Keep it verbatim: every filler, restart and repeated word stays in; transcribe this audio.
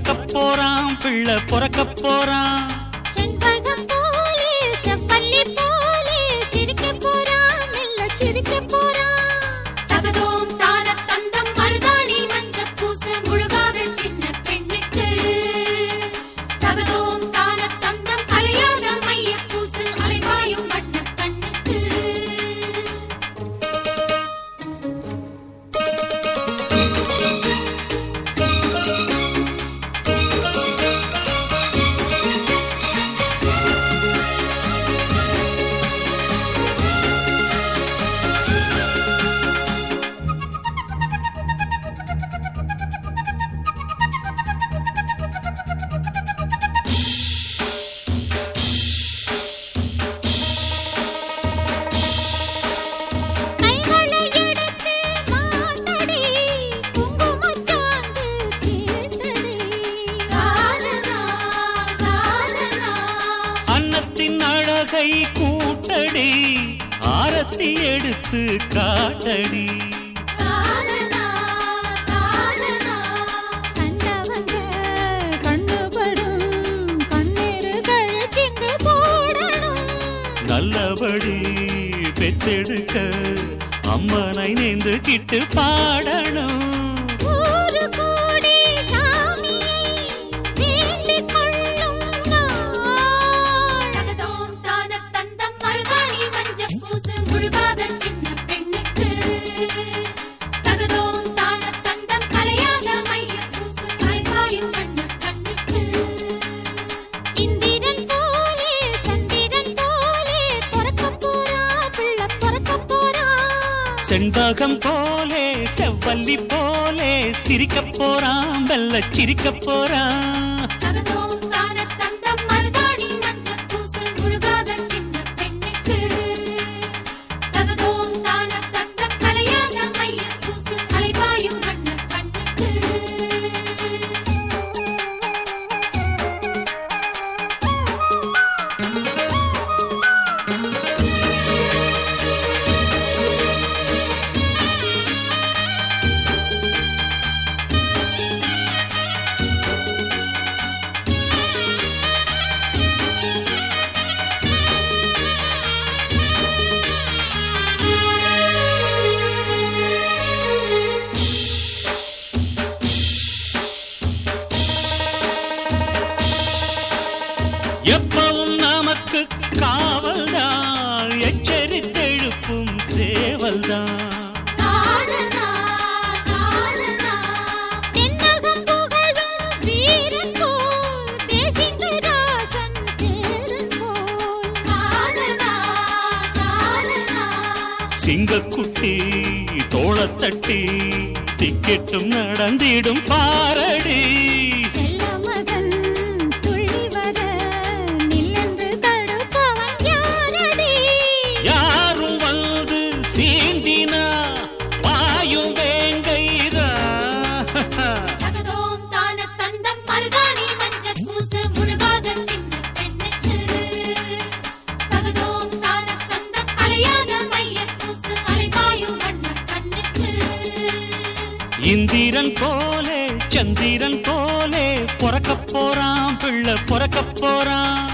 பொறக்க போறான் பிள்ளை பொறக்க போறான் செண்பகம் போலே செவ்வல்லி போலே சிரிக்க போறான் மெல்ல சிரிக்க போறான் தகதோம் தான தந்தம் மருதாணி மஞ்சள் பூசு முழுகாத சின்ன பெண்ணுக்கு தகதோம் தான தந்தம் கலையாத மைய பூசு அலைவாயும் வண்ண கண்ணுக்கு கை கூட்டடி ஆரத்தி எடுத்து காட்டடி கண்டவங்க கண்ணுபடும் கண்ணீர்கள் சிங்கு போடணும் நல்லபடி பெத்தெடுக்க அம்மனை நேர்ந்து கிட்டு பாடணும் ஒரு கோடி சாமியை வேண்டிக் கொள்ளும் நாள் தகதோம் தான தந்தம் மருதாணி மஞ்சள் பூசு முழுகாத சின்ன பெண்ணுக்கு தகதோம் தான தந்தம் கலையாத மைய பூசு அலைவாயும் வண்ண கண்ணுக்கு இந்திரன் போலே சந்திரன் போலே பொறக்க போறான் பிள்ளை பொறக்க போறான் செண்பகம் போலே செவ்வல்லி போலே சிரிக்க போறான் வெள்ள சிரிக்க போறான் தகதோம் தான தந்தம் மருதாணி மஞ்சள் பூசு முழுகாத சின்ன பெண்ணுக்கு தகதோம் தான தந்தம் கலையாத மைய பூசு அலைவாயும் வண்ண கண்ணுக்கு எப்பவும் நமக்கு காவல்தான் எச்சரித்தெழுப்பும் சேவல்தான் தானனா தானனா தென்னகம் புகழும் வீரன் போல் தேசிங்கராசன் பேரன் போல் தானனா தானனா சிங்கக்குட்டி தோளத்தட்டி திக்கெட்டும் நடந்திடும் பாரடி செல்ல மகன் துள்ளி வர நில்லென்று தடுப்பவன் யாரடி யாரும் வந்து சீண்டினா பாயும் வேங்கைரா தகதோம் தான தந்தம் மருதாணி மஞ்சள் பூசு முழுகாத சின்ன பெண்ணுக்கு தகதோம் தான தந்தம் அலையாத மைய பூசு அலைவாயும் வண்ண கண்ணுக்கு இந்திரன் போலே சந்திரன் போலே பொறக்க போறான் பிள்ளை பொறக்க போறான்